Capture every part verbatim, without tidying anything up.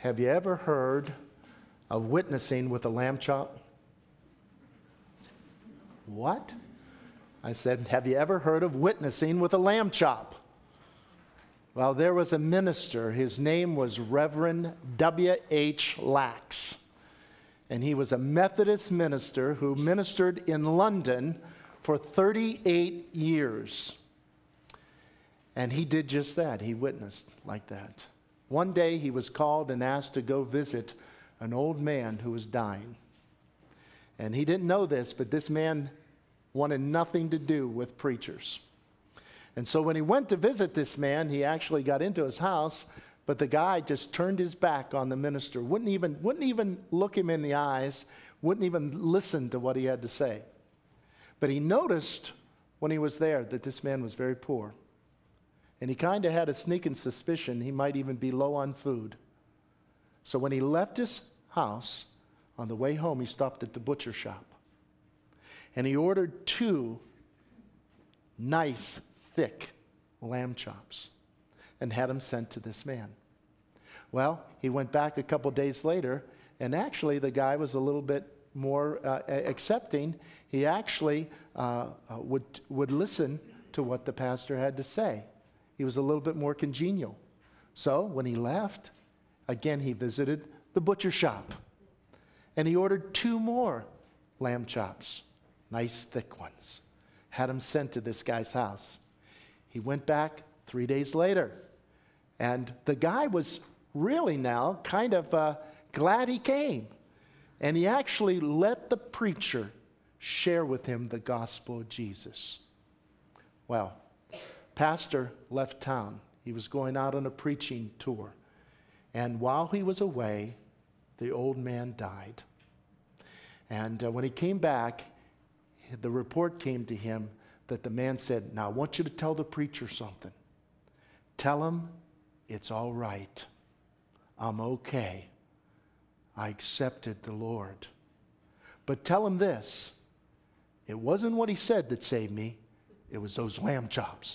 Have you ever heard of witnessing with a lamb chop? What? I said, have you ever heard of witnessing with a lamb chop? Well, there was a minister. His name was Reverend W H Lax. And he was a Methodist minister who ministered in London for thirty-eight years. And he did just that. He witnessed like that. One day he was called and asked to go visit an old man who was dying. And he didn't know this, but this man wanted nothing to do with preachers. And so when he went to visit this man, he actually got into his house, but the guy just turned his back on the minister, wouldn't even, wouldn't even look him in the eyes, wouldn't even listen to what he had to say. But he noticed when he was there that this man was very poor. And he kind of had a sneaking suspicion he might even be low on food. So when he left his house, on the way home, he stopped at the butcher shop. And he ordered two nice, thick lamb chops and had them sent to this man. Well, he went back a couple days later, and actually the guy was a little bit more uh, accepting. He actually uh, uh, would, would listen to what the pastor had to say. He was a little bit more congenial. So when he left, again he visited the butcher shop. And he ordered two more lamb chops, nice thick ones. Had them sent to this guy's house. He went back three days later. And the guy was really now kind of uh, glad he came. And he actually let the preacher share with him the gospel of Jesus. Well, pastor left town. He was going out on a preaching tour. And while he was away, the old man died. And uh, when he came back, the report came to him that the man said, now I want you to tell the preacher something. Tell him it's all right. I'm okay. I accepted the Lord. But tell him this. It wasn't what he said that saved me. It was those lamb chops.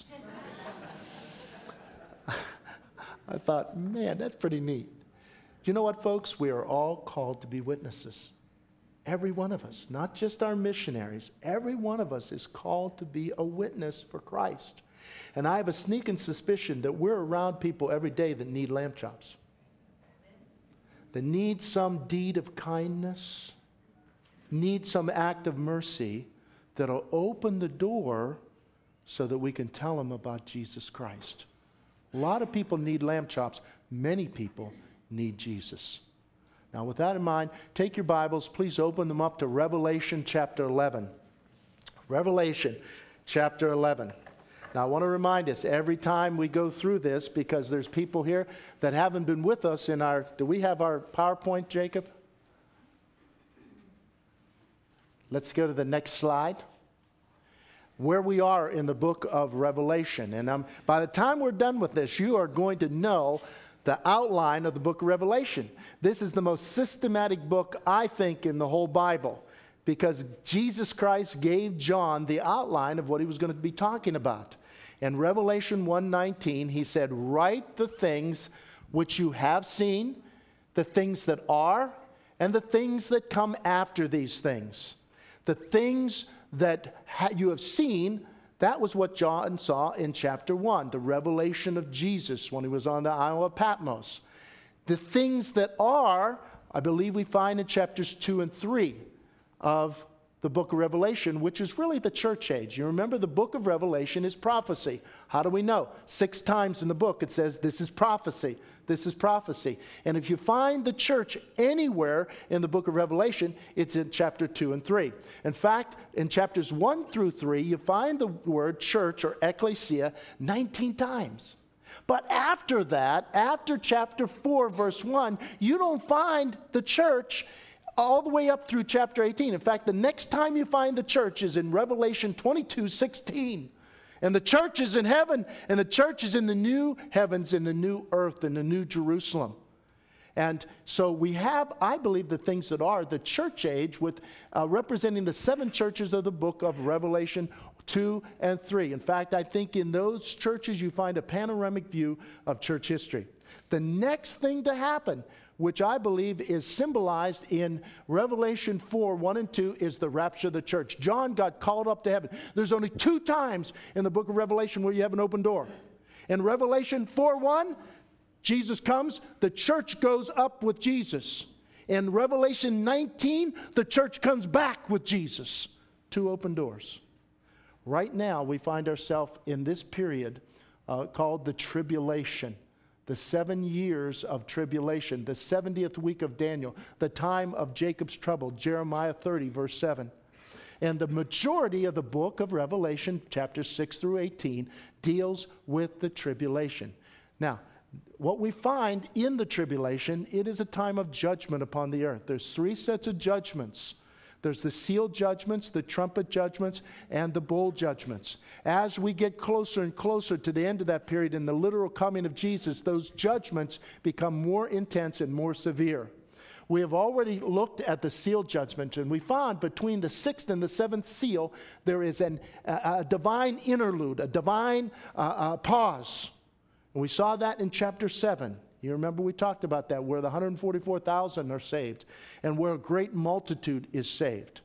I thought, man, that's pretty neat. You know what, folks? We are all called to be witnesses. Every one of us, not just our missionaries, every one of us is called to be a witness for Christ. And I have a sneaking suspicion that we're around people every day that need lamb chops, that need some deed of kindness, need some act of mercy that'll open the door so that we can tell them about Jesus Christ. A lot of people need lamb chops. Many people need Jesus. Now, with that in mind, take your Bibles. Please open them up to Revelation chapter eleven. Revelation chapter eleven. Now, I want to remind us every time we go through this, because there's people here that haven't been with us in our, do we have our PowerPoint, Jacob? Let's go to the next slide. Where we are in the book of Revelation. And um, by the time we're done with this, you are going to know the outline of the book of Revelation. This is the most systematic book, I think, in the whole Bible, because Jesus Christ gave John the outline of what he was going to be talking about. In Revelation one nineteen, he said, write the things which you have seen, the things that are, and the things that come after these things. The things that ha- you have seen, that was what John saw in chapter one, the revelation of Jesus when he was on the Isle of Patmos. The things that are, I believe we find in chapters two and three of the book of Revelation, which is really the church age. You remember the book of Revelation is prophecy. How do we know? Six times in the book it says this is prophecy, this is prophecy. And if you find the church anywhere in the book of Revelation, it's in chapter two and three. In fact, in chapters one through three, you find the word church or ecclesia nineteen times. But after that, after chapter four, verse one, you don't find the church all the way up through chapter eighteen. In fact, the next time you find the church is in Revelation twenty-two sixteen. And the church is in heaven, and the church is in the new heavens, in the new earth, in the new Jerusalem. And so we have, I believe, the things that are the church age, with uh, representing the seven churches of the book of Revelation two, and three. In fact, I think in those churches you find a panoramic view of church history. The next thing to happen, which I believe is symbolized in Revelation four, one and two, is the rapture of the church. John got called up to heaven. There's only two times in the book of Revelation where you have an open door. In Revelation four one, Jesus comes, the church goes up with Jesus. In Revelation nineteen, the church comes back with Jesus. Two open doors. Right now, we find ourselves in this period uh, called the tribulation. The seven years of tribulation, the seventieth week of Daniel, the time of Jacob's trouble, Jeremiah thirty, verse seven. And the majority of the book of Revelation, chapters six through eighteen, deals with the tribulation. Now, what we find in the tribulation, it is a time of judgment upon the earth. There's three sets of judgments. There's the seal judgments, the trumpet judgments, and the bowl judgments. As we get closer and closer to the end of that period in the literal coming of Jesus, those judgments become more intense and more severe. We have already looked at the seal judgment, and we found between the sixth and the seventh seal, there is an, a, a divine interlude, a divine uh, uh, pause. And we saw that in chapter seven. You remember we talked about that, where the one hundred forty-four thousand are saved and where a great multitude is saved.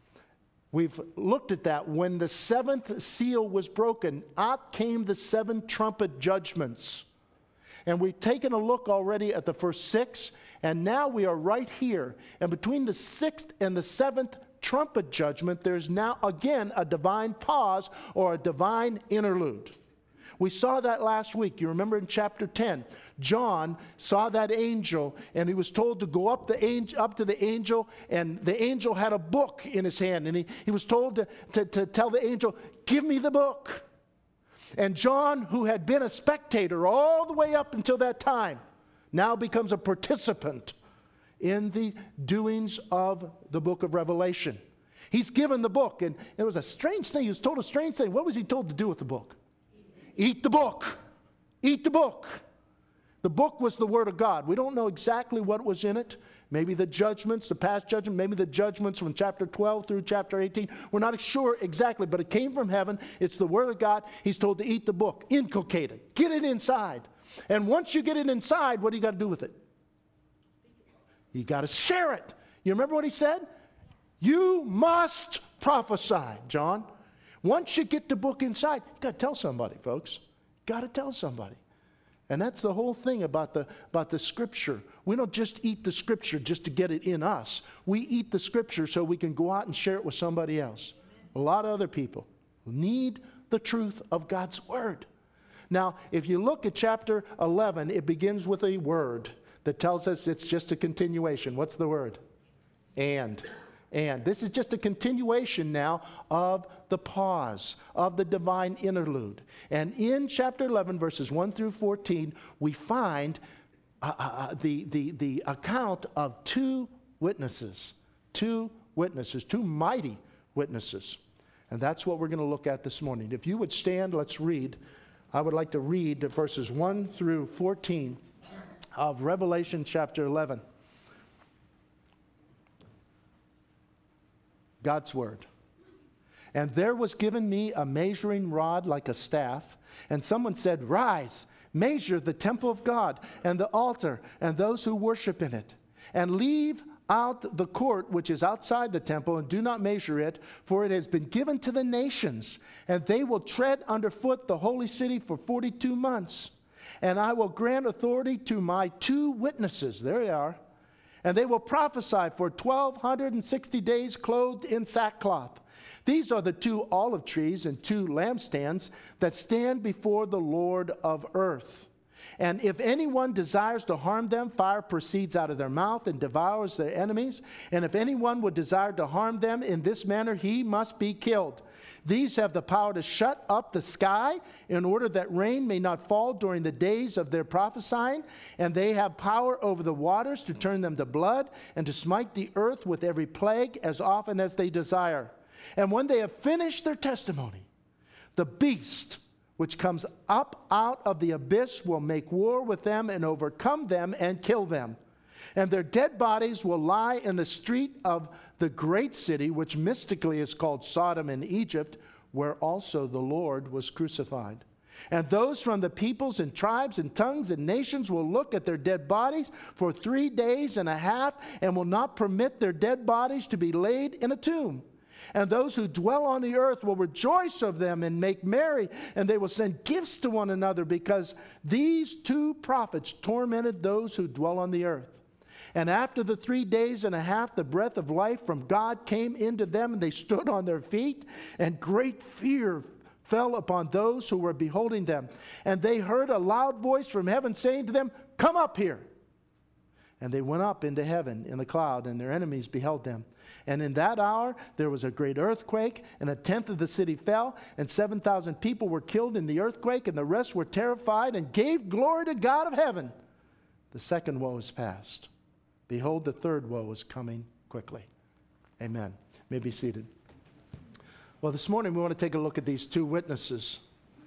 We've looked at that. When the seventh seal was broken, out came the seven trumpet judgments. And we've taken a look already at the first six, and now we are right here. And between the sixth and the seventh trumpet judgment, there's now again a divine pause or a divine interlude. We saw that last week. You remember in chapter ten, John saw that angel, and he was told to go up, the angel, up to the angel, and the angel had a book in his hand, and he, he was told to, to, to tell the angel, give me the book. And John, who had been a spectator all the way up until that time, now becomes a participant in the doings of the book of Revelation. He's given the book, and it was a strange thing. He was told a strange thing. What was he told to do with the book? Eat the book. Eat the book. The book was the Word of God. We don't know exactly what was in it. Maybe the judgments, the past judgment, maybe the judgments from chapter twelve through chapter eighteen. We're not sure exactly, but it came from heaven. It's the Word of God. He's told to eat the book. Inculcate it. Get it inside. And once you get it inside, what do you got to do with it? You got to share it. You remember what he said? You must prophesy, John. Once you get the book inside, you got to tell somebody, folks. Got to tell somebody. And that's the whole thing about the, about the Scripture. We don't just eat the Scripture just to get it in us. We eat the Scripture so we can go out and share it with somebody else. A lot of other people need the truth of God's Word. Now, if you look at chapter eleven, it begins with a word that tells us it's just a continuation. What's the word? And. And this is just a continuation now of the pause, of the divine interlude. And in chapter eleven, verses one through fourteen, we find uh, uh, the, the, the account of two witnesses, two witnesses, two mighty witnesses. And that's what we're going to look at this morning. If you would stand, let's read. I would like to read verses one through fourteen of Revelation chapter eleven. God's word. And there was given me a measuring rod like a staff, and someone said, rise, measure the temple of God, and the altar, and those who worship in it, and leave out the court which is outside the temple, and do not measure it, for it has been given to the nations, and they will tread underfoot the holy city for forty-two months. And I will grant authority to my two witnesses, there they are, and they will prophesy for twelve sixty days clothed in sackcloth. These are the two olive trees and two lampstands that stand before the Lord of earth. And if anyone desires to harm them, fire proceeds out of their mouth and devours their enemies. And if anyone would desire to harm them in this manner, he must be killed. These have the power to shut up the sky in order that rain may not fall during the days of their prophesying. And they have power over the waters to turn them to blood and to smite the earth with every plague as often as they desire. And when they have finished their testimony, the beast which comes up out of the abyss will make war with them and overcome them and kill them. And their dead bodies will lie in the street of the great city, which mystically is called Sodom and Egypt, where also the Lord was crucified. And those from the peoples and tribes and tongues and nations will look at their dead bodies for three days and a half and will not permit their dead bodies to be laid in a tomb. And those who dwell on the earth will rejoice of them and make merry, and they will send gifts to one another, because these two prophets tormented those who dwell on the earth. And after the three days and a half, the breath of life from God came into them, and they stood on their feet, and great fear fell upon those who were beholding them. And they heard a loud voice from heaven saying to them, "Come up here." And they went up into heaven in the cloud, and their enemies beheld them. And in that hour there was a great earthquake, and a tenth of the city fell, and seven thousand people were killed in the earthquake, and the rest were terrified and gave glory to God of heaven. The second woe is past. Behold, the third woe is coming quickly. Amen. You may be seated. Well, this morning we want to take a look at these two witnesses.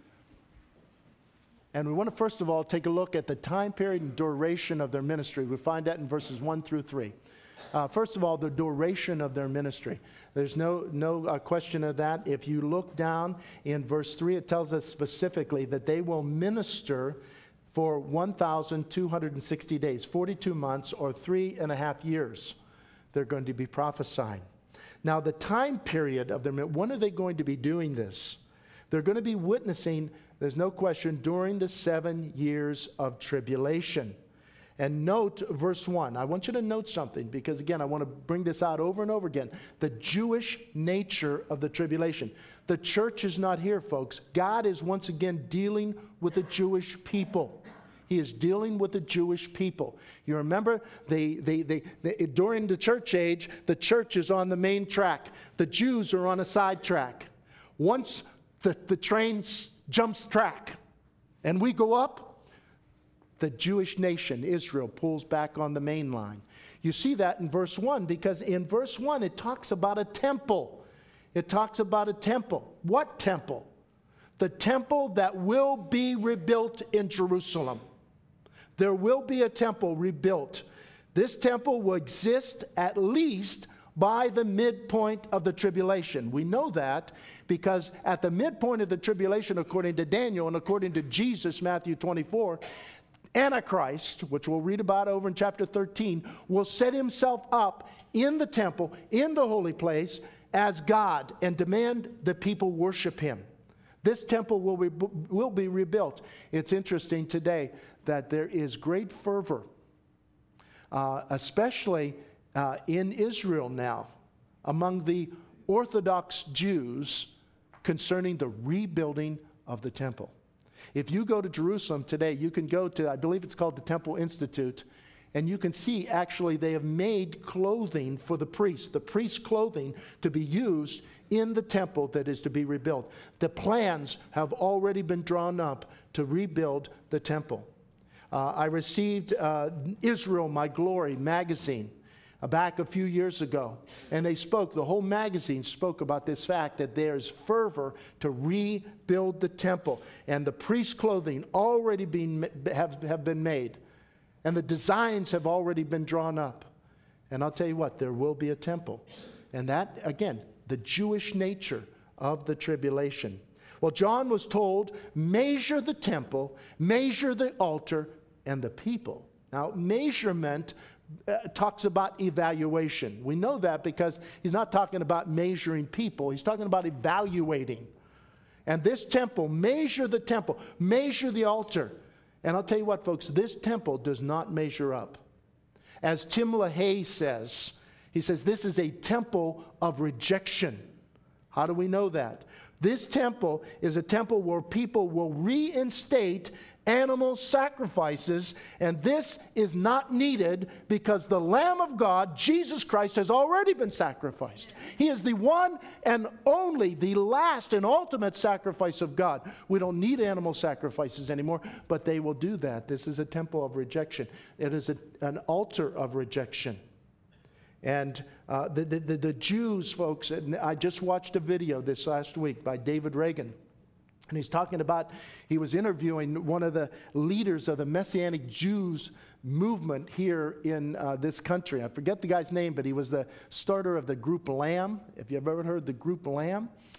And we want to first of all take a look at the time period and duration of their ministry. We find that in verses one through three. Uh, first of all, the duration of their ministry. There's no, no uh, question of that. If you look down in verse three, it tells us specifically that they will minister for one thousand two hundred sixty days, forty-two months, or three and a half years. They're going to be prophesying. Now, the time period of them, when are they going to be doing this? They're going to be witnessing, there's no question, during the seven years of tribulation. And note verse one. I want you to note something, because again, I want to bring this out over and over again. The Jewish nature of the tribulation. The church is not here, folks. God is once again dealing with the Jewish people. He is dealing with the Jewish people. You remember, they, they, they, they, during the church age, the church is on the main track. The Jews are on a side track. Once the, the train jumps track and we go up, the Jewish nation, Israel, pulls back on the main line. You see that in verse one, because in verse one it talks about a temple. It talks about a temple. What temple? The temple that will be rebuilt in Jerusalem. There will be a temple rebuilt. This temple will exist at least by the midpoint of the tribulation. We know that because at the midpoint of the tribulation, according to Daniel and according to Jesus, Matthew twenty-four, Antichrist, which we'll read about over in chapter thirteen, will set himself up in the temple, in the holy place, as God and demand the people worship him. This temple will be, will be rebuilt. It's interesting today that there is great fervor, uh, especially uh, in Israel now, among the Orthodox Jews concerning the rebuilding of the temple. If you go to Jerusalem today, you can go to, I believe it's called the Temple Institute, and you can see actually they have made clothing for the priests, the priest's clothing to be used in the temple that is to be rebuilt. The plans have already been drawn up to rebuild the temple. Uh, I received uh, Israel, My Glory magazine uh, back a few years ago, and they spoke, the whole magazine spoke about this fact that there's fervor to rebuild the temple, and the priest's clothing already been, have, have been made, and the designs have already been drawn up. And I'll tell you what, there will be a temple. And that, again, the Jewish nature of the tribulation. Well, John was told, measure the temple, measure the altar, and the people. Now, measurement uh, talks about evaluation. We know that because he's not talking about measuring people. He's talking about evaluating. And this temple, measure the temple, measure the altar. And I'll tell you what, folks, this temple does not measure up. As Tim LaHaye says, he says, this is a temple of rejection. How do we know that? This temple is a temple where people will reinstate animal sacrifices, and this is not needed because the Lamb of God, Jesus Christ, has already been sacrificed. He is the one and only, the last and ultimate sacrifice of God. We don't need animal sacrifices anymore, but they will do that. This is a temple of rejection. It is a, an altar of rejection. And uh, the, the, the Jews, folks, and I just watched a video this last week by David Reagan. And he's talking about, he was interviewing one of the leaders of the Messianic Jews movement here in uh, this country. I forget the guy's name, but he was the starter of the group Lamb. If you've ever heard the group Lamb.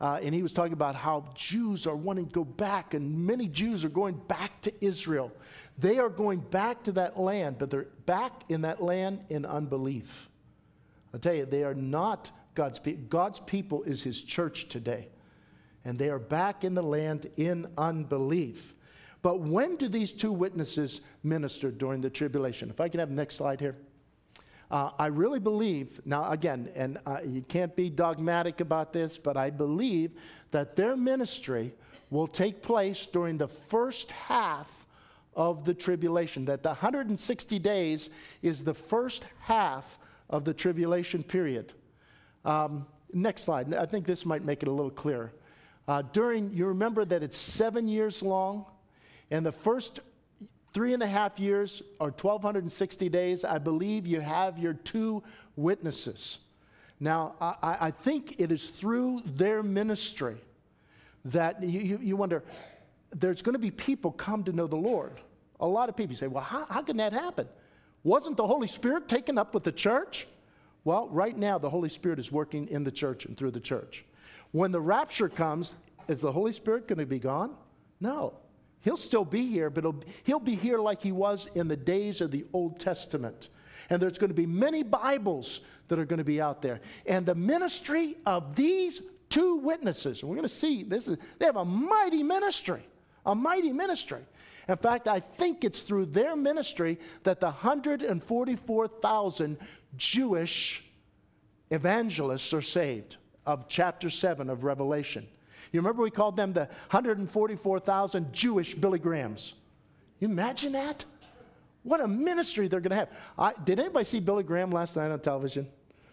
uh, and he was talking about how Jews are wanting to go back, and many Jews are going back to Israel. They are going back to that land, but they're back in that land in unbelief. I tell you, they are not God's people. God's people is his church today, and they are back in the land in unbelief. But when do these two witnesses minister during the tribulation? If I can have the next slide here. Uh, I really believe, now again, and uh, you can't be dogmatic about this, but I believe that their ministry will take place during the first half of the tribulation, that the one hundred sixty days is the first half of the tribulation period. Um, next slide. I think this might make it a little clearer. Uh, during, you remember that it's seven years long, and the first three and a half years, or twelve sixty days, I believe you have your two witnesses. Now, I, I think it is through their ministry that you, you, you wonder, there's going to be people come to know the Lord. A lot of people say, well, how, how can that happen? Wasn't the Holy Spirit taken up with the church? Well, right now, the Holy Spirit is working in the church and through the church. When the rapture comes, is the Holy Spirit going to be gone? No. He'll still be here, but he'll, he'll be here like he was in the days of the Old Testament. And there's going to be many Bibles that are going to be out there. And the ministry of these two witnesses, and we're going to see, this is they have a mighty ministry, a mighty ministry. In fact, I think it's through their ministry that the one hundred forty-four thousand Jewish evangelists are saved of chapter seven of Revelation. You remember we called them the one hundred forty-four thousand Jewish Billy Grahams. You imagine that? What a ministry they're going to have. I, did anybody see Billy Graham last night on television?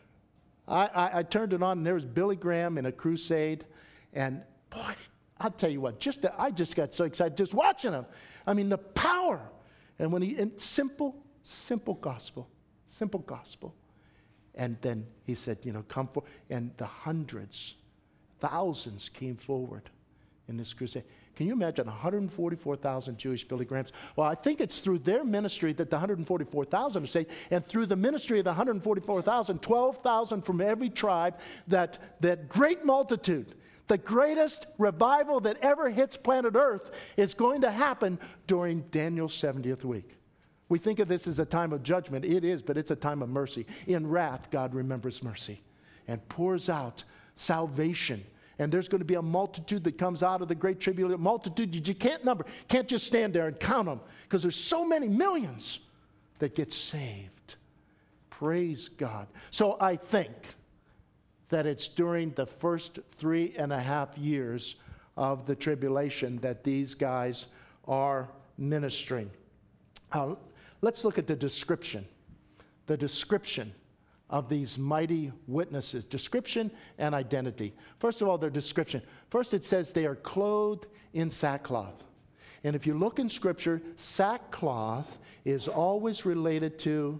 I, I, I turned it on, and there was Billy Graham in a crusade. And boy, I'll tell you what, just I just got so excited just watching him. I mean, the power. And when he, and simple, simple gospel, simple gospel. And then he said, you know, come forward. And the hundreds, thousands came forward in this crusade. Can you imagine one hundred forty-four thousand Jewish Billy Grahams? Well, I think it's through their ministry that the one hundred forty-four thousand are saved, and through the ministry of the one hundred forty-four thousand, twelve thousand from every tribe, that, that great multitude, the greatest revival that ever hits planet Earth is going to happen during Daniel's seventieth week. We think of this as a time of judgment. It is, but it's a time of mercy. In wrath, God remembers mercy and pours out salvation. And there's going to be a multitude that comes out of the great tribulation, a multitude that you can't number. Can't just stand there and count them, because there's so many millions that get saved. Praise God. So I think that it's during the first three and a half years of the tribulation that these guys are ministering. Uh, let's look at the description. The description of these mighty witnesses. Description and identity. First of all, their description. First, it says they are clothed in sackcloth. And if you look in Scripture, sackcloth is always related to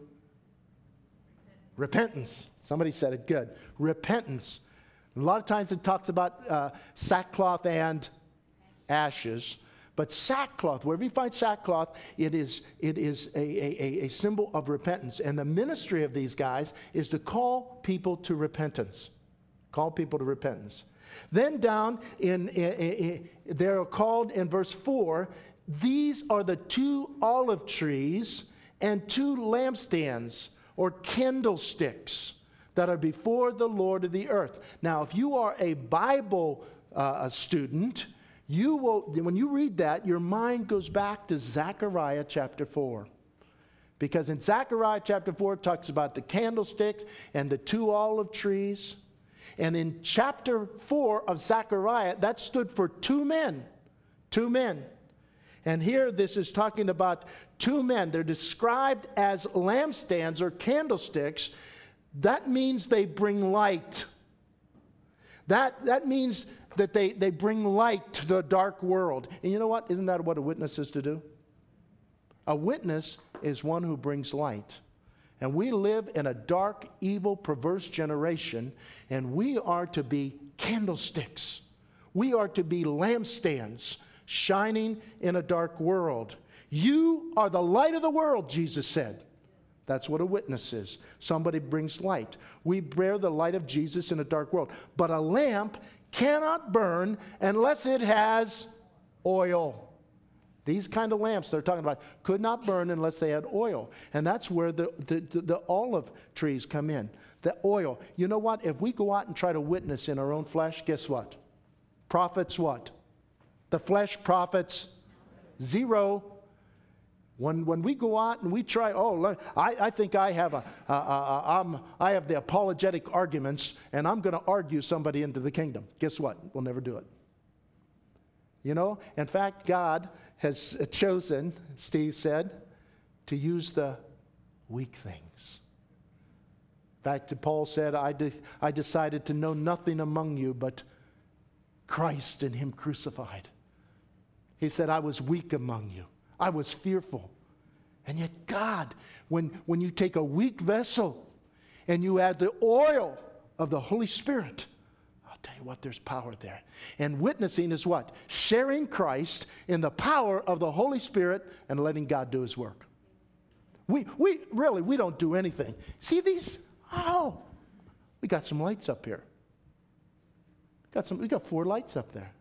repentance. Somebody said it good. Repentance. A lot of times it talks about uh, sackcloth and ashes. But sackcloth, wherever you find sackcloth, it is, it is a, a, a symbol of repentance. And the ministry of these guys is to call people to repentance. Call people to repentance. Then down in, in, in they're called in verse four, these are the two olive trees and two lampstands or candlesticks that are before the Lord of the earth. Now, if you are a Bible uh, student, you will, when you read that, your mind goes back to Zechariah chapter four. Because in Zechariah chapter four, it talks about the candlesticks and the two olive trees. And in chapter four of Zechariah, that stood for two men. Two men. And here this is talking about two men. They're described as lampstands or candlesticks. That means they bring light. That, that means that they, they bring light to the dark world. And you know what? Isn't that what a witness is to do? A witness is one who brings light. And we live in a dark, evil, perverse generation, and we are to be candlesticks. We are to be lampstands shining in a dark world. You are the light of the world, Jesus said. That's what a witness is. Somebody brings light. We bear the light of Jesus in a dark world. But a lamp cannot burn unless it has oil. These kind of lamps they're talking about could not burn unless they had oil. And that's where the, the, the, the olive trees come in. The oil. You know what? If we go out and try to witness in our own flesh, guess what? Profits what? The flesh profits zero. When, when we go out and we try, oh, I, I think I have a, a, a, a I'm, I have the apologetic arguments, and I'm going to argue somebody into the kingdom. Guess what? We'll never do it. You know, in fact, God has chosen, Steve said, to use the weak things. In fact, Paul said, I, de- I decided to know nothing among you but Christ and Him crucified. He said, I was weak among you. I was fearful. And yet God, when, when you take a weak vessel and you add the oil of the Holy Spirit, I'll tell you what, there's power there. And witnessing is what? Sharing Christ in the power of the Holy Spirit and letting God do His work. We, we really, we don't do anything. See these? Oh, we got some lights up here. Got some, we got four lights up there.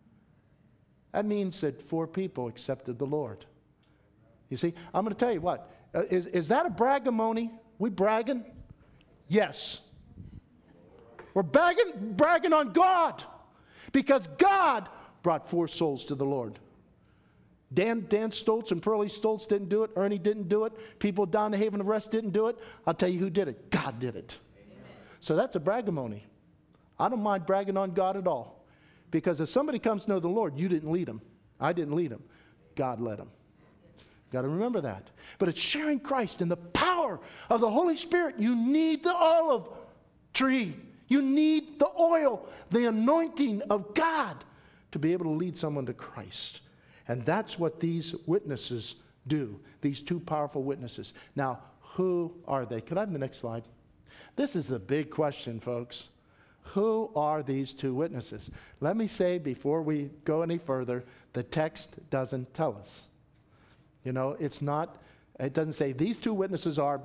That means that four people accepted the Lord. You see, I'm going to tell you what. Uh, is, is that a bragamony? We bragging? Yes. We're bragging, bragging on God. Because God brought four souls to the Lord. Dan, Dan Stoltz and Pearlie Stoltz didn't do it. Ernie didn't do it. People down the Haven of Rest didn't do it. I'll tell you who did it. God did it. Amen. So that's a bragamony. I don't mind bragging on God at all. Because if somebody comes to know the Lord, you didn't lead them. I didn't lead them. God led them. Got to remember that. But it's sharing Christ in the power of the Holy Spirit. You need the olive tree. You need the oil, the anointing of God to be able to lead someone to Christ. And that's what these witnesses do, these two powerful witnesses. Now, who are they? Could I have the next slide? This is the big question, folks. Who are these two witnesses? Let me say before we go any further, the text doesn't tell us. You know, it's not, it doesn't say these two witnesses are.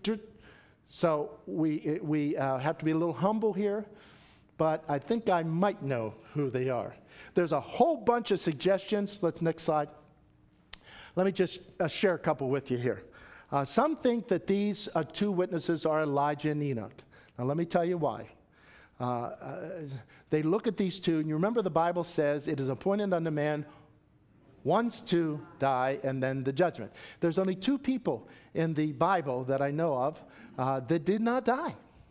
So we, we uh, have to be a little humble here, but I think I might know who they are. There's a whole bunch of suggestions. Let's next slide. Let me just uh, share a couple with you here. Uh, some think that these uh, two witnesses are Elijah and Enoch. Now let me tell you why. Uh, uh, they look at these two, and you remember the Bible says it is appointed unto man once to die and then the judgment. There's only two people in the Bible that I know of uh, that did not die.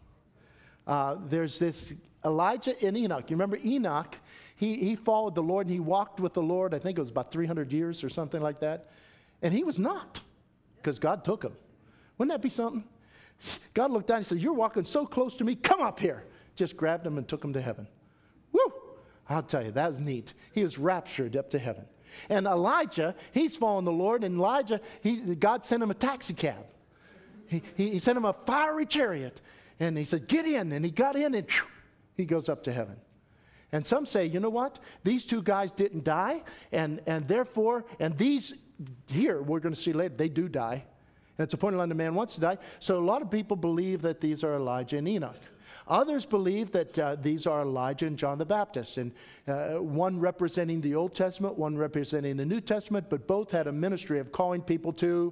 Uh, there's this Elijah and Enoch. You remember Enoch, he, he followed the Lord and he walked with the Lord. I think it was about three hundred years or something like that. And he was not, because God took him. Wouldn't that be something? God looked down and said, you're walking so close to me, come up here. Just grabbed him and took him to heaven. Woo! I'll tell you, that was neat. He was raptured up to heaven. And Elijah, he's following the Lord, and Elijah, he, God sent him a taxi cab. He, he, he sent him a fiery chariot, and he said, get in, and he got in, and whew, he goes up to heaven. And some say, you know what? These two guys didn't die, and, and therefore, and these here, we're going to see later, they do die. And it's appointed unto man once to die. So a lot of people believe that these are Elijah and Enoch. Others believe that uh, these are Elijah and John the Baptist, and uh, one representing the Old Testament, one representing the New Testament, but both had a ministry of calling people to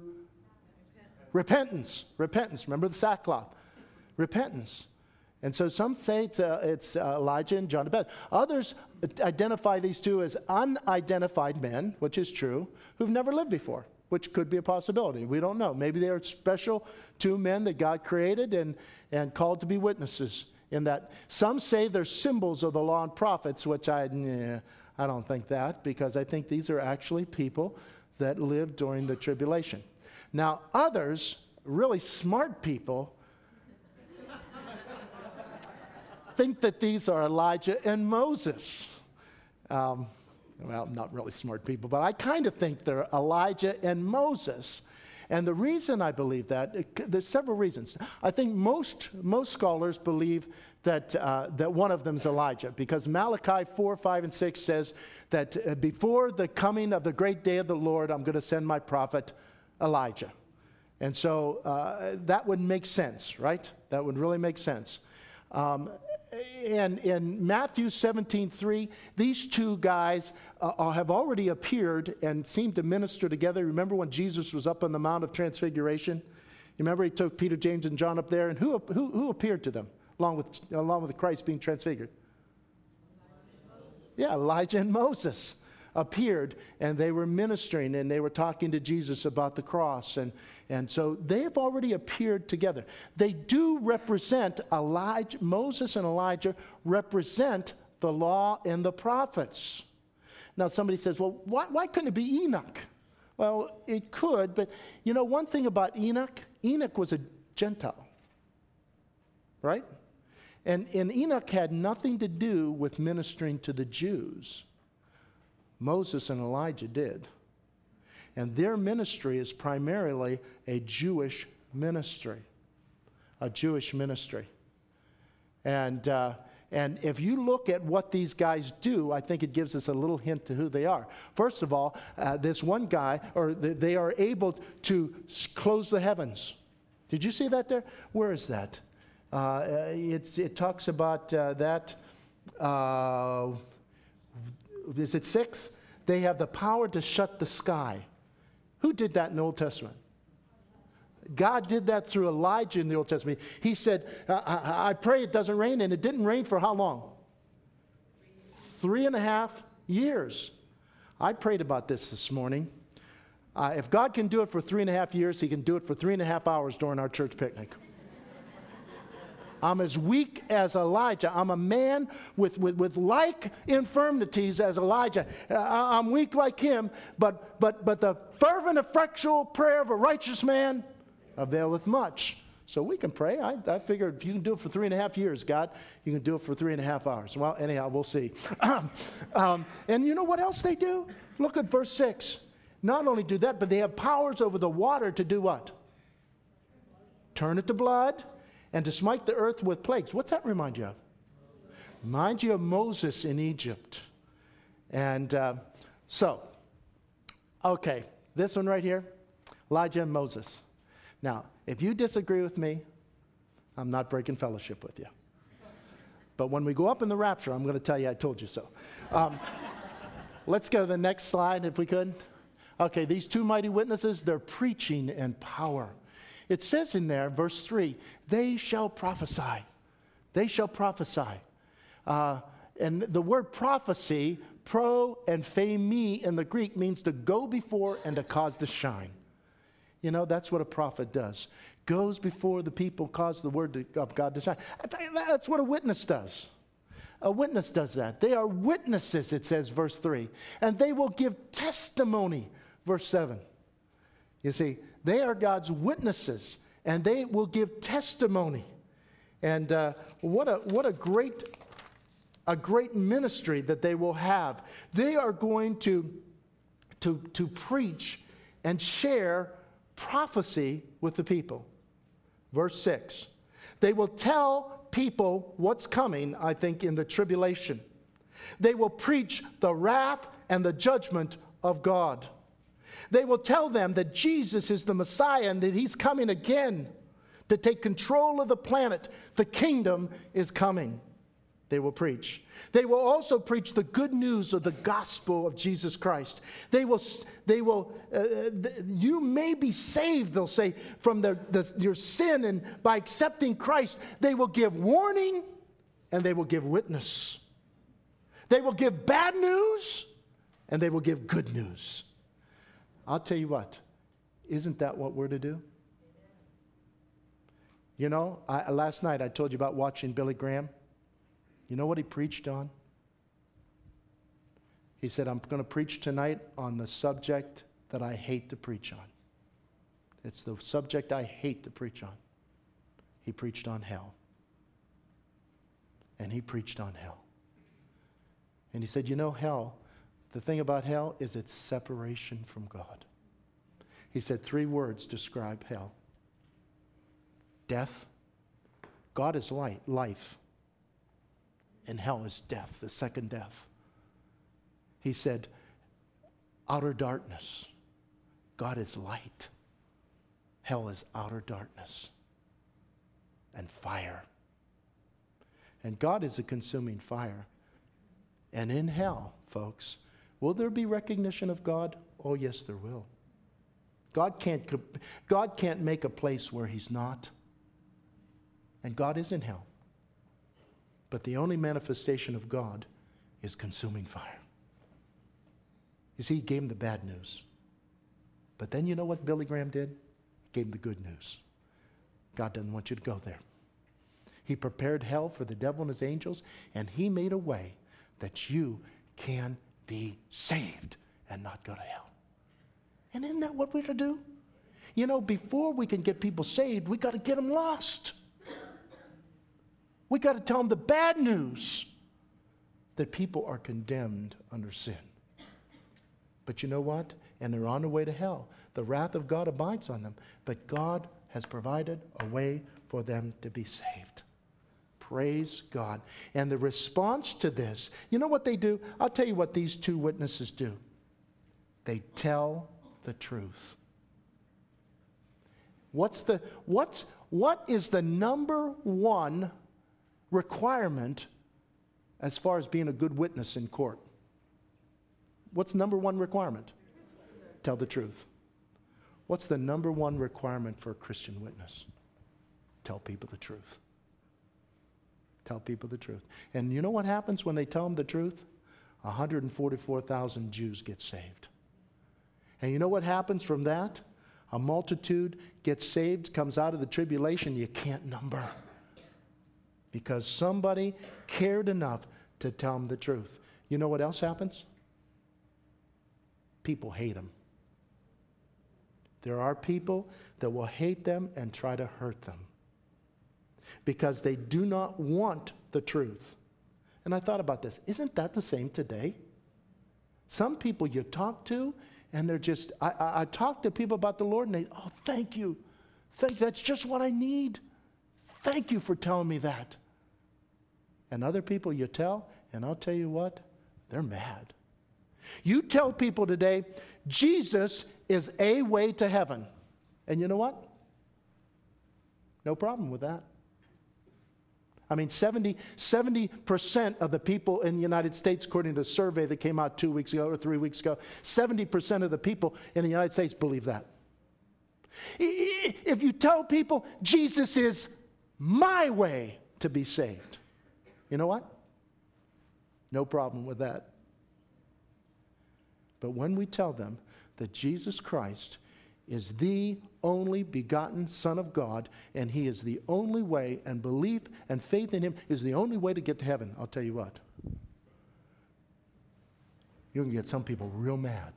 repentance. Repentance. Remember the sackcloth. Repentance. And so some say it's, uh, it's uh, Elijah and John the Baptist. Others identify these two as unidentified men, which is true, who've never lived before, which could be a possibility. We don't know. Maybe they are special two men that God created and, and called to be witnesses in that. Some say they're symbols of the law and prophets, which I, nah, I don't think that, because I think these are actually people that lived during the tribulation. Now, others, really smart people, think that these are Elijah and Moses. Um, well, not really smart people, but I kind of think they're Elijah and Moses. And the reason I believe that, it, there's several reasons. I think most most scholars believe that uh, that one of them is Elijah, because Malachi four, five, and six says that uh, before the coming of the great day of the Lord, I'm going to send my prophet Elijah. And so uh, that would make sense, right? That would really make sense. Um, and in Matthew seventeen three, these two guys uh, have already appeared and seemed to minister together. Remember when Jesus was up on the Mount of Transfiguration? You remember he took Peter, James, and John up there, and who, who, who appeared to them along with, along with Christ being transfigured? Yeah, Elijah and Moses appeared, and they were ministering, and they were talking to Jesus about the cross. And, and so they have already appeared together. They do represent Elijah, Moses and Elijah represent the law and the prophets. Now somebody says, well, why, why couldn't it be Enoch? Well, it could, but you know one thing about Enoch? Enoch was a Gentile, right? And, and Enoch had nothing to do with ministering to the Jews. Moses and Elijah did. And their ministry is primarily a Jewish ministry. A Jewish ministry. And, uh, and if you look at what these guys do, I think it gives us a little hint to who they are. First of all, uh, this one guy, or th- they are able to s- close the heavens. Did you see that there? Where is that? Uh, it's, it talks about uh, that. Uh, Is it six? They have the power to shut the sky. Who did that in the Old Testament? God did that through Elijah in the Old Testament. He said, I, I pray it doesn't rain, and it didn't rain for how long? Three and a half years. I prayed about this this morning. Uh, if God can do it for three and a half years, he can do it for three and a half hours during our church picnic. I'm as weak as Elijah. I'm a man with, with, with like infirmities as Elijah. Uh, I'm weak like him, but, but, but the fervent, effectual prayer of a righteous man availeth much. So we can pray. I, I figured if you can do it for three and a half years, God, you can do it for three and a half hours. Well, anyhow, we'll see. um, and you know what else they do? Look at verse six. Not only do that, but they have powers over the water to do what? Turn it to blood. And to smite the earth with plagues. What's that remind you of? Remind you of Moses in Egypt. And uh, so, okay, this one right here, Elijah and Moses. Now, if you disagree with me, I'm not breaking fellowship with you. But when we go up in the rapture, I'm going to tell you I told you so. Um, let's go to the next slide if we could. Okay, these two mighty witnesses, they're preaching in power. It says in there, verse three, they shall prophesy. They shall prophesy. Uh, and the word prophecy, pro and phemi in the Greek, means to go before and to cause to shine. You know, that's what a prophet does. Goes before the people, cause the word to, of God to shine. That's what a witness does. A witness does that. They are witnesses, it says, verse three. And they will give testimony, verse seven. You see, they are God's witnesses, and they will give testimony. And uh, what a what a great a great ministry that they will have. They are going to to to preach and share prophecy with the people. Verse six. They will tell people what's coming, I think, in the tribulation. They will preach the wrath and the judgment of God. They will tell them that Jesus is the Messiah and that he's coming again to take control of the planet. The kingdom is coming. They will preach. They will also preach the good news of the gospel of Jesus Christ. They will, they will uh, you may be saved, they'll say, from the, the, your sin, and by accepting Christ, they will give warning and they will give witness. They will give bad news and they will give good news. I'll tell you what, isn't that what we're to do? You know, I, last night I told you about watching Billy Graham. You know what he preached on? He said, I'm going to preach tonight on the subject that I hate to preach on. It's the subject I hate to preach on. He preached on hell. And he preached on hell. And he said, you know, hell, the thing about hell is it's separation from God. He said three words describe hell. Death. God is light, life. And hell is death, the second death. He said, outer darkness. God is light. Hell is outer darkness and fire. And God is a consuming fire. And in hell, folks, will there be recognition of God? Oh, yes, there will. God can't, God can't make a place where he's not. And God is in hell. But the only manifestation of God is consuming fire. You see, he gave him the bad news. But then you know what Billy Graham did? He gave him the good news. God doesn't want you to go there. He prepared hell for the devil and his angels, and he made a way that you can be saved and not go to hell. And isn't that what we're to do? You know, before we can get people saved, we got to get them lost. We got to tell them the bad news that people are condemned under sin. But you know what? And they're on the way to hell. The wrath of God abides on them. But God has provided a way for them to be saved. Praise God. And the response to this, you know what they do? I'll tell you what these two witnesses do. They tell the truth. What's the, what's, what is the number one requirement as far as being a good witness in court? What's the number one requirement? Tell the truth. What's the number one requirement for a Christian witness? Tell people the truth. Tell people the truth. And you know what happens when they tell them the truth? one hundred forty-four thousand Jews get saved. And you know what happens from that? A multitude gets saved, comes out of the tribulation you can't number. Because somebody cared enough to tell them the truth. You know what else happens? People hate them. There are people that will hate them and try to hurt them because they do not want the truth. And I thought about this. Isn't that the same today? Some people you talk to, and they're just, I, I, I talk to people about the Lord, and they, oh, thank you. Thank, that's just what I need. Thank you for telling me that. And other people you tell, and I'll tell you what, they're mad. You tell people today, Jesus is a way to heaven. And you know what? No problem with that. I mean, seventy, seventy percent of the people in the United States, according to the survey that came out two weeks ago or three weeks ago, seventy percent of the people in the United States believe that. If you tell people Jesus is my way to be saved, you know what? No problem with that. But when we tell them that Jesus Christ is the only begotten Son of God, and he is the only way, and belief and faith in him is the only way to get to heaven, I'll tell you what. You're going to get some people real mad.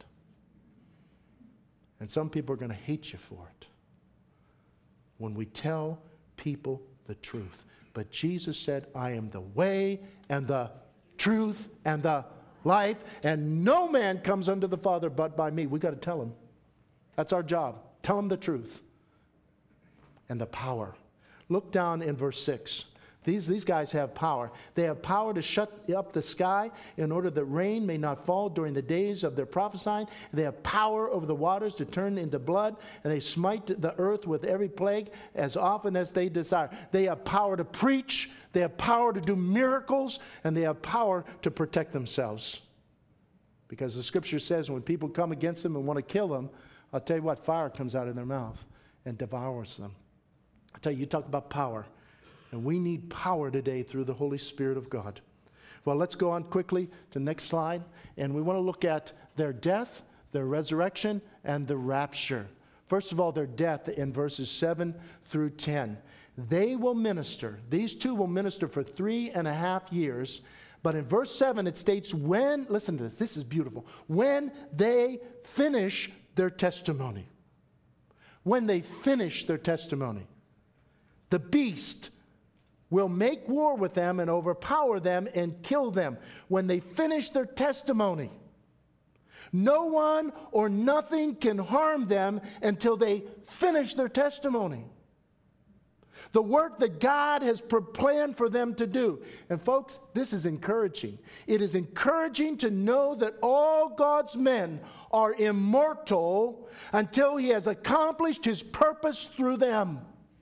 And some people are going to hate you for it. When we tell people the truth. But Jesus said, I am the way and the truth and the life, and no man comes unto the Father but by me. We got to tell him. That's our job. Tell him the truth. And the power. Look down in verse six. These, these guys have power. They have power to shut up the sky in order that rain may not fall during the days of their prophesying. They have power over the waters to turn into blood, and they smite the earth with every plague as often as they desire. They have power to preach. They have power to do miracles, and they have power to protect themselves. Because the scripture says when people come against them and want to kill them, I'll tell you what, fire comes out of their mouth and devours them. I'll tell you, you talk about power. And we need power today through the Holy Spirit of God. Well, let's go on quickly to the next slide. And we want to look at their death, their resurrection, and the rapture. First of all, their death in verses seven through ten. They will minister. These two will minister for three and a half years. But in verse seven, it states when, listen to this, this is beautiful, when they finish their testimony. When they finish their testimony. The beast will make war with them and overpower them and kill them when they finish their testimony. No one or nothing can harm them until they finish their testimony. The work that God has planned for them to do. And folks, this is encouraging. It is encouraging to know that all God's men are immortal until He has accomplished His purpose through them.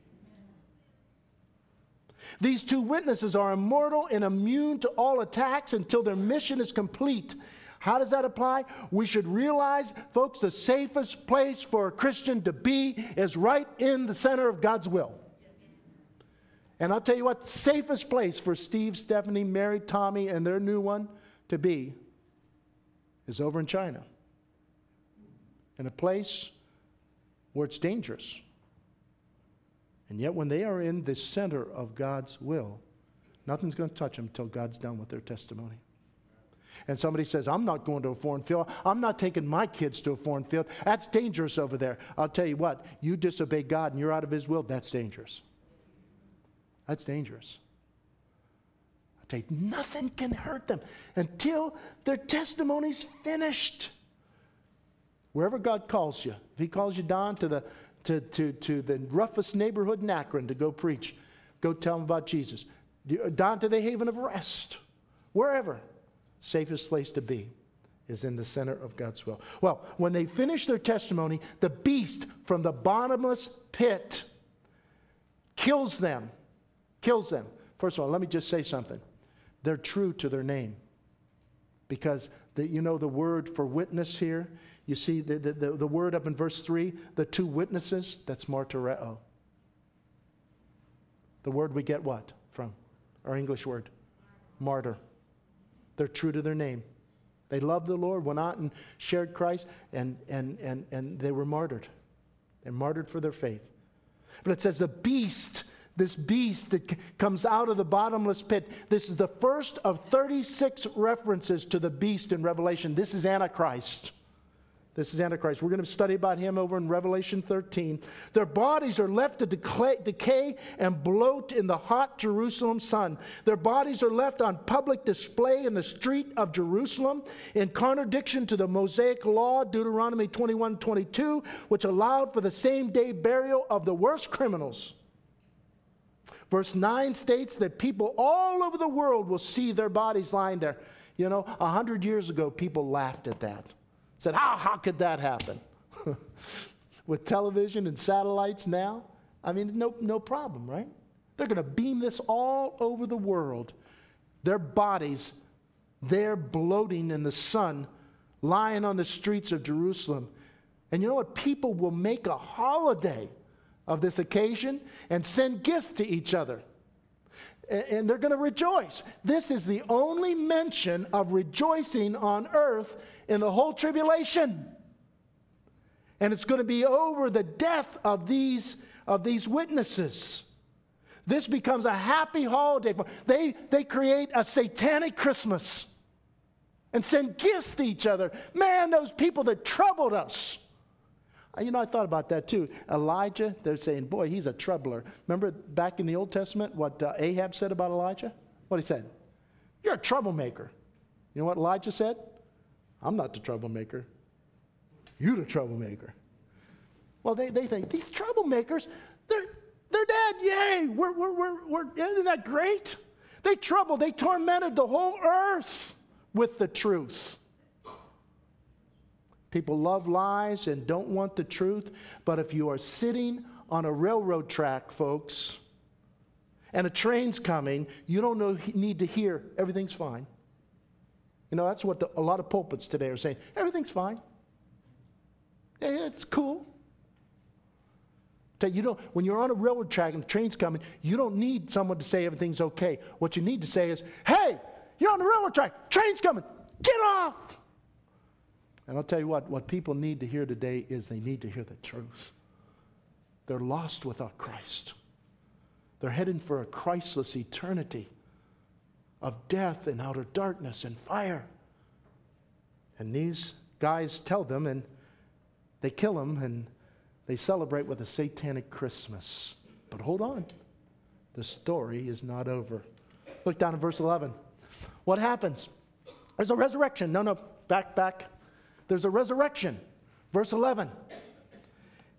These two witnesses are immortal and immune to all attacks until their mission is complete. How does that apply? We should realize, folks, the safest place for a Christian to be is right in the center of God's will. And I'll tell you what, the safest place for Steve, Stephanie, Mary, Tommy, and their new one to be is over in China. In a place where it's dangerous. And yet when they are in the center of God's will, nothing's going to touch them until God's done with their testimony. And somebody says, I'm not going to a foreign field. I'm not taking my kids to a foreign field. That's dangerous over there. I'll tell you what, you disobey God and you're out of His will, that's dangerous. That's dangerous. I tell you, nothing can hurt them until their testimony's finished. Wherever God calls you, if He calls you down to the to, to, to the roughest neighborhood in Akron to go preach, go tell them about Jesus. Down to the haven of rest, wherever. Safest place to be is in the center of God's will. Well, when they finish their testimony, the beast from the bottomless pit kills them. Kills them. First of all, let me just say something. They're true to their name. Because, the, you know, the word for witness here, you see the, the, the, the word up in verse three, the two witnesses, that's martyreo. The word we get what from? Our English word. Martyr. They're true to their name. They loved the Lord, went out and shared Christ, and, and, and, and they were martyred. They're martyred for their faith. But it says the beast, this beast that c- comes out of the bottomless pit, this is the first of thirty-six references to the beast in Revelation. This is Antichrist. This is Antichrist. We're going to study about him over in Revelation thirteen. Their bodies are left to decay, decay and bloat in the hot Jerusalem sun. Their bodies are left on public display in the street of Jerusalem in contradiction to the Mosaic law, Deuteronomy twenty-one twenty-two, which allowed for the same day burial of the worst criminals. Verse nine states that people all over the world will see their bodies lying there. You know, a hundred years ago, people laughed at that. Said, how, how could that happen? With television and satellites now, I mean, no, no problem, right? They're going to beam this all over the world. Their bodies, they're bloating in the sun, lying on the streets of Jerusalem. And you know what? People will make a holiday of this occasion and send gifts to each other. And they're going to rejoice. This is the only mention of rejoicing on earth in the whole tribulation. And it's going to be over the death of these, of these witnesses. This becomes a happy holiday. They, they create a satanic Christmas and send gifts to each other. Man, those people that troubled us. You know, I thought about that too. Elijah, they're saying, boy, he's a troubler. Remember back in the Old Testament what uh, Ahab said about Elijah? What he said? You're a troublemaker. You know what Elijah said? I'm not the troublemaker. You're the troublemaker. Well, they, they think, these troublemakers, they're, they're dead. Yay! We're, we're, we're, we're, isn't that great? They troubled, they tormented the whole earth with the truth. People love lies and don't want the truth. But if you are sitting on a railroad track, folks, and a train's coming, you don't know, need to hear everything's fine. You know, that's what the, a lot of pulpits today are saying. Everything's fine. Yeah, yeah, it's cool. Tell you, you know, when you're on a railroad track and the train's coming, you don't need someone to say everything's okay. What you need to say is, hey, you're on the railroad track, train's coming, get off. And I'll tell you what, what people need to hear today is they need to hear the truth. They're lost without Christ. They're heading for a Christless eternity of death and outer darkness and fire. And these guys tell them, and they kill them, and they celebrate with a satanic Christmas. But hold on. The story is not over. Look down in verse eleven. What happens? There's a resurrection. No, no, back, back. There's a resurrection. Verse eleven.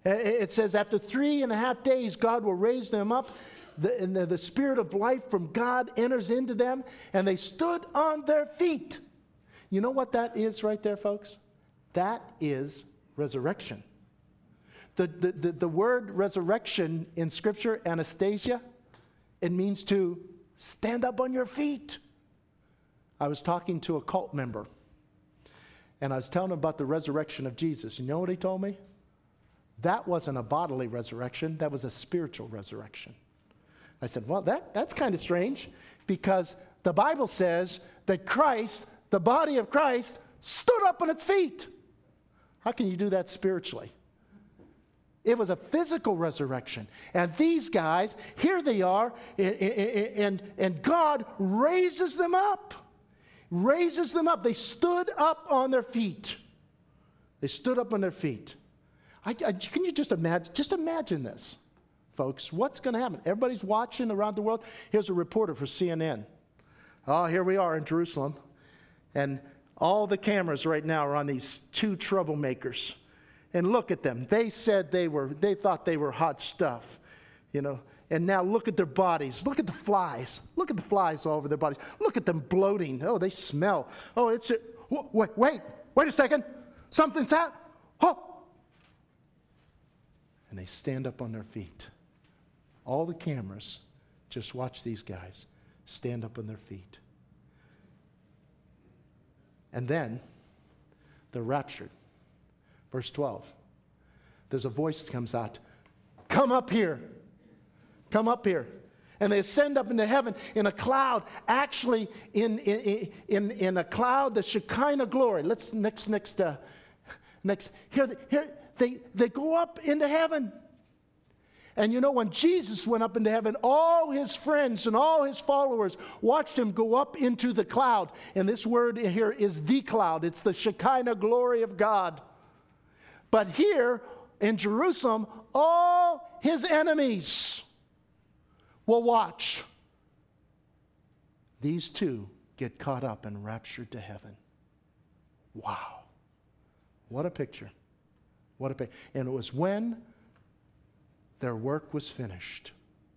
It says, after three and a half days, God will raise them up. The, and the, the Spirit of life from God enters into them, and they stood on their feet. You know what that is right there, folks? That is resurrection. The, the, the, the word resurrection in Scripture, anastasia, it means to stand up on your feet. I was talking to a cult member, and I was telling him about the resurrection of Jesus. You know what he told me? That wasn't a bodily resurrection. That was a spiritual resurrection. I said, well, that, that's kind of strange, because the Bible says that Christ, the body of Christ, stood up on its feet. How can you do that spiritually? It was a physical resurrection. And these guys, here they are, and, and, and God raises them up. Raises them up. They stood up on their feet. They stood up on their feet. I, I, can you just imagine, just imagine this, folks? What's going to happen? Everybody's watching around the world. Here's a reporter for C N N. Oh, here we are in Jerusalem. And all the cameras right now are on these two troublemakers. And look at them. They said they were, they thought they were hot stuff, you know. And now look at their bodies. Look at the flies. Look at the flies all over their bodies. Look at them bloating. Oh, they smell. Oh, it's a, wait, wait, wait a second. Something's happened. Oh. And they stand up on their feet. All the cameras just watch these guys stand up on their feet. And then they're raptured. Verse twelve. There's a voice that comes out. Come up here. Come up here. And they ascend up into heaven in a cloud. Actually, in, in, in, in a cloud, the Shekinah glory. Let's next, next, uh, next. Here, here they, they go up into heaven. And you know, when Jesus went up into heaven, all his friends and all his followers watched him go up into the cloud. And this word here is the cloud. It's the Shekinah glory of God. But here in Jerusalem, all his enemies will watch. These two get caught up and raptured to heaven. Wow. What a picture. What a picture. And it was when their work was finished.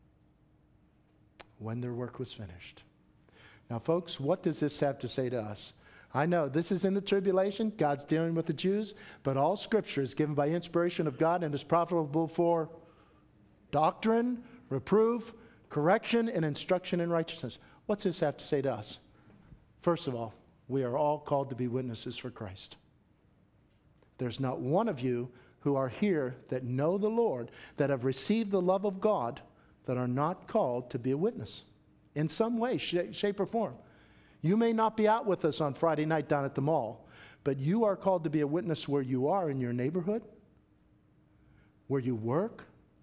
When their work was finished. Now, folks, what does this have to say to us? I know this is in the tribulation. God's dealing with the Jews. But all Scripture is given by inspiration of God and is profitable for doctrine, reproof, correction, and instruction in righteousness. What's this have to say to us? First of all, we are all called to be witnesses for Christ. There's not one of you who are here that know the Lord, that have received the love of God, that are not called to be a witness in some way, sh- shape, or form. You may not be out with us on Friday night down at the mall, but you are called to be a witness where you are in your neighborhood, where you work,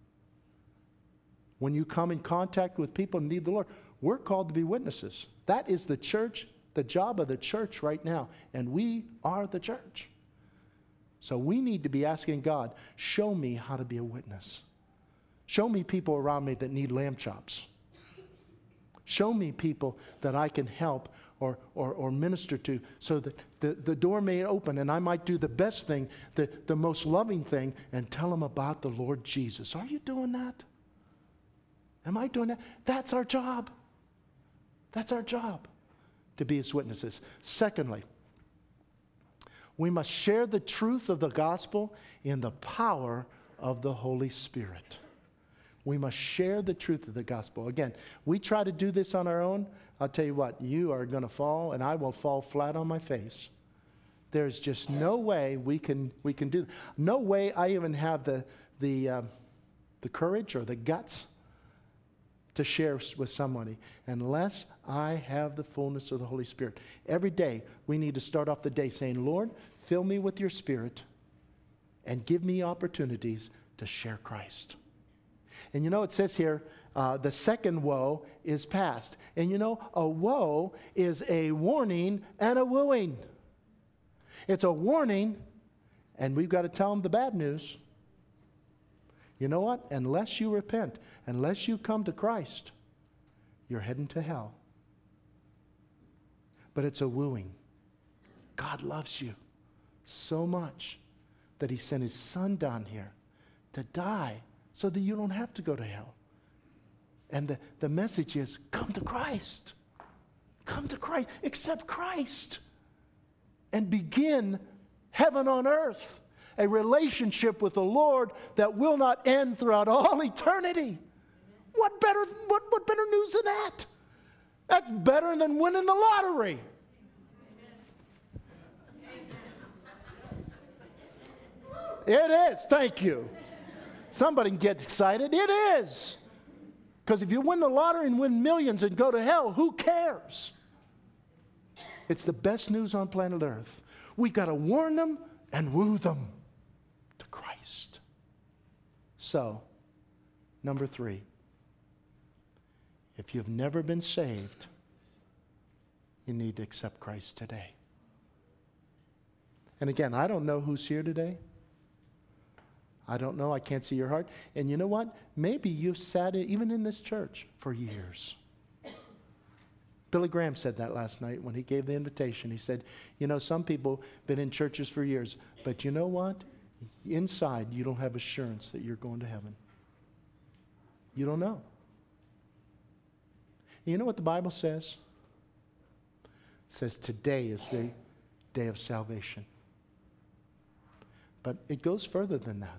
when you come in contact with people who need the Lord. We're called to be witnesses. That is the church, the job of the church right now, and we are the church. So we need to be asking God, show me how to be a witness. Show me people around me that need lamb chops. Show me people that I can help or, or, or minister to so that the, the door may open and I might do the best thing, the, the most loving thing, and tell them about the Lord Jesus. Are you doing that? Am I doing that? That's our job. That's our job, to be His witnesses. Secondly, we must share the truth of the gospel in the power of the Holy Spirit. We must share the truth of the gospel. Again, we try to do this on our own. I'll tell you what, you are going to fall, and I will fall flat on my face. There's just no way we can we can do. No way I even have the the uh, the courage or the guts to share with somebody unless I have the fullness of the Holy Spirit. Every day we need to start off the day saying, Lord, fill me with your Spirit and give me opportunities to share Christ. And you know, it says here, uh, the second woe is past. And you know, a woe is a warning and a wooing. It's a warning, and we've got to tell them the bad news. You know what? Unless you repent, unless you come to Christ, you're heading to hell. But it's a wooing. God loves you so much that He sent His Son down here to die so that you don't have to go to hell. And the, the message is, come to Christ. Come to Christ. Accept Christ. And begin heaven on earth. A relationship with the Lord that will not end throughout all eternity. What better, what, what better news than that? That's better than winning the lottery. It is. Thank you. Somebody can get excited. It is. Because if you win the lottery and win millions and go to hell, who cares? It's the best news on planet Earth. We got to warn them and woo them to Christ. So, number three, if you've never been saved, you need to accept Christ today. And again, I don't know who's here today. I don't know. I can't see your heart. And you know what? Maybe you've sat in, even in this church for years. Billy Graham said that last night when he gave the invitation. He said, you know, some people have been in churches for years, but you know what? Inside, you don't have assurance that you're going to heaven. You don't know. And you know what the Bible says? It says today is the day of salvation. But it goes further than that.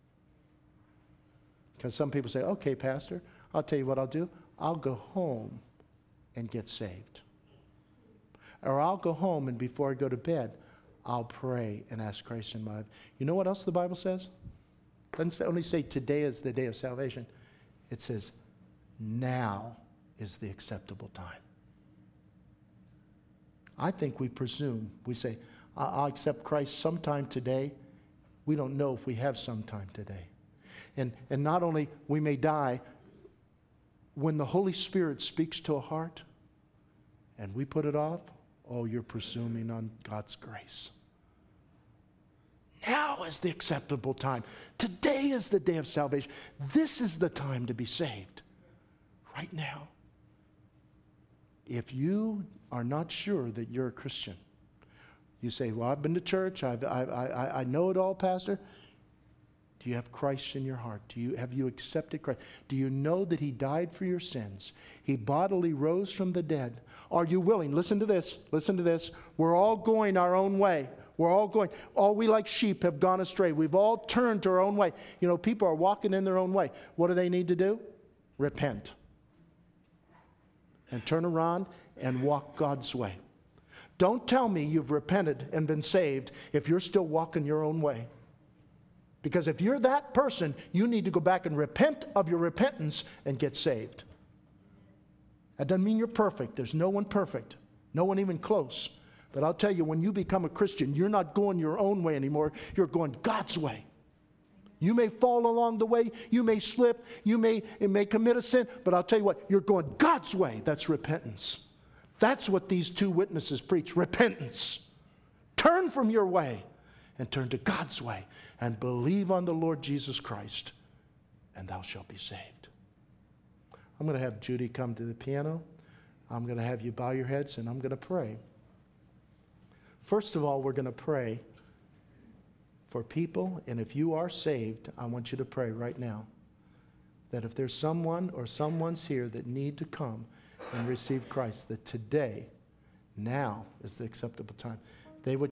Because some people say, okay, Pastor, I'll tell you what I'll do. I'll go home and get saved. Or I'll go home and before I go to bed, I'll pray and ask Christ in my life. You know what else the Bible says? It doesn't only say today is the day of salvation. It says now is the acceptable time. I think we presume, we say, I'll accept Christ sometime today. We don't know if we have sometime today. And, and not only we may die, when the Holy Spirit speaks to a heart and we put it off, oh, you're presuming on God's grace. Now is the acceptable time. Today is the day of salvation. This is the time to be saved. Right now. If you are not sure that you're a Christian, you say, well, I've been to church, I've, I, I, I know it all, Pastor. Do you have Christ in your heart? Do you, have you accepted Christ? Do you know that he died for your sins? He bodily rose from the dead. Are you willing? Listen to this. Listen to this. We're all going our own way. We're all going. All we like sheep have gone astray. We've all turned to our own way. You know, people are walking in their own way. What do they need to do? Repent. And turn around and walk God's way. Don't tell me you've repented and been saved if you're still walking your own way. Because if you're that person, you need to go back and repent of your repentance and get saved. That doesn't mean you're perfect. There's no one perfect. No one even close. But I'll tell you, when you become a Christian, you're not going your own way anymore. You're going God's way. You may fall along the way. You may slip. You may, it may commit a sin. But I'll tell you what, you're going God's way. That's repentance. That's what these two witnesses preach. Repentance. Turn from your way and turn to God's way and believe on the Lord Jesus Christ, and thou shalt be saved. I'm going to have Judy come to the piano. I'm going to have you bow your heads, and I'm going to pray. First of all, we're going to pray for people, and if you are saved, I want you to pray right now that if there's someone or someone's here that need to come and receive Christ, that today, now is the acceptable time. They would